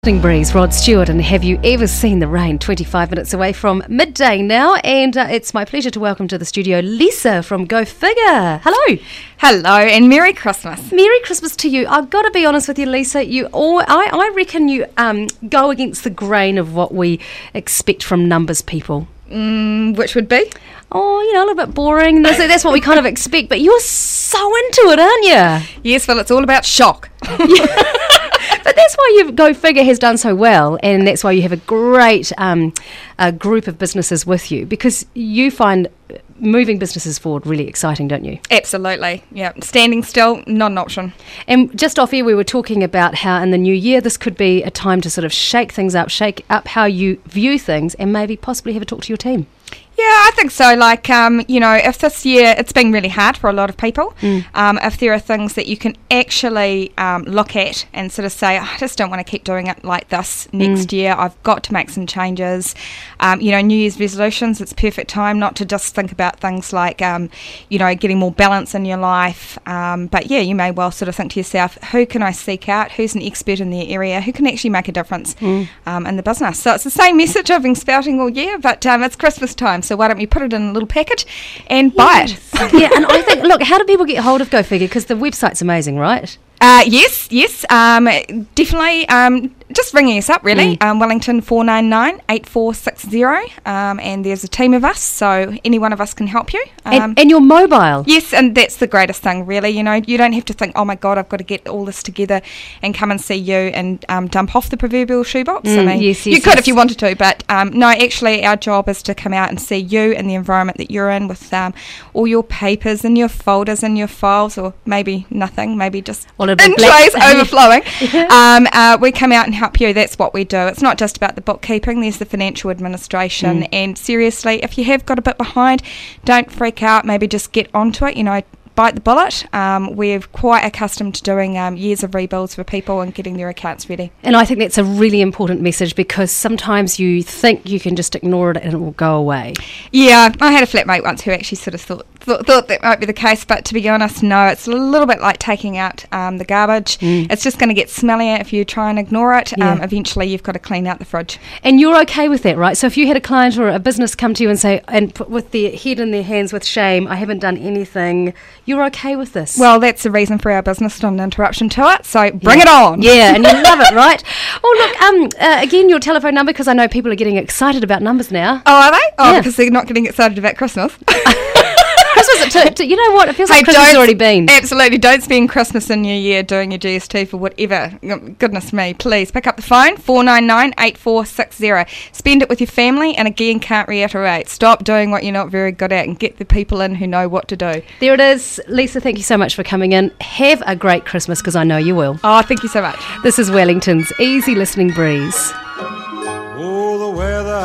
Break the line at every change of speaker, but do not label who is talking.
Breeze, Rod Stewart, and Have You Ever Seen the Rain? 25 minutes away from midday now, and it's my pleasure to welcome to the studio Lisa from Go Figure. Hello.
Hello, and Merry Christmas.
Merry Christmas to you. I've got to be honest with you, Lisa. I reckon you go against the grain of what we expect from numbers people.
Which would be?
Oh, a little bit boring. That's what we kind of expect, but you're so into it, aren't you?
Yes, well, it's all about shock.
But that's why Go Figure has done so well, and that's why you have a great group of businesses with you, because you find moving businesses forward really exciting, don't you?
Absolutely, yeah. Standing still, not an option.
And just off here, we were talking about how in the new year this could be a time to sort of shake things up, shake up how you view things, and maybe possibly have a talk to your team.
Yeah, I think so. Like, if this year, it's been really hard for a lot of people, if there are things that you can actually look at and sort of say, I just don't want to keep doing it like this next year, I've got to make some changes. New Year's resolutions, it's perfect time not to just think about things like, getting more balance in your life. But yeah, you may well sort of think to yourself, who can I seek out? Who's an expert in their area? Who can actually make a difference in the business? So it's the same message I've been spouting all year, but it's Christmas time. So why don't we put it in a little packet and buy it?
Yeah, and I think, look, how do people get hold of Go Figure? Because the website's amazing, right?
Yes, definitely. Just ringing us up, really. Wellington 499-8460, and there's a team of us, so any one of us can help you.
And you're mobile.
Yes, and that's the greatest thing, really. You don't have to think, oh my God, I've got to get all this together and come and see you and dump off the proverbial shoebox.
Yes,
you could if you wanted to, but no, actually our job is to come out and see you and the environment that you're in with all your papers and your folders and your files, or maybe nothing, maybe just in trays overflowing. We come out and help you. That's what we do. It's not just about the bookkeeping, there's the financial administration, and seriously, if you have got a bit behind, don't freak out, maybe just get onto it, bite the bullet. We're quite accustomed to doing years of rebuilds for people and getting their accounts ready. And
I think that's a really important message, because sometimes you think you can just ignore it and it will go away.
Yeah, I had a flatmate once who actually sort of thought that might be the case, but to be honest, no, it's a little bit like taking out the garbage. It's just going to get smellier if you try and ignore it. Eventually you've got to clean out the fridge. And
you're okay with that, right? So if you had a client or a business come to you and say, and put with their head in their hands with shame, I haven't done anything, you're okay with this?
Well, that's the reason for our business, not an interruption to it, so bring it on.
Yeah, and you love it, right? Oh, look, again, your telephone number, because I know people are getting excited about numbers now.
Oh, are they? Oh, yeah. Because they're not getting excited about Christmas.
Christmas, you know what? It feels like Christmas has already been.
Absolutely. Don't spend Christmas and New Year doing your GST for whatever. Goodness me. Please pick up the phone, 499-8460. Spend it with your family, and again, can't reiterate. Stop doing what you're not very good at and get the people in who know what to do.
There it is. Lisa, thank you so much for coming in. Have a great Christmas, because I know you will.
Oh, thank you so much.
This is Wellington's Easy Listening Breeze.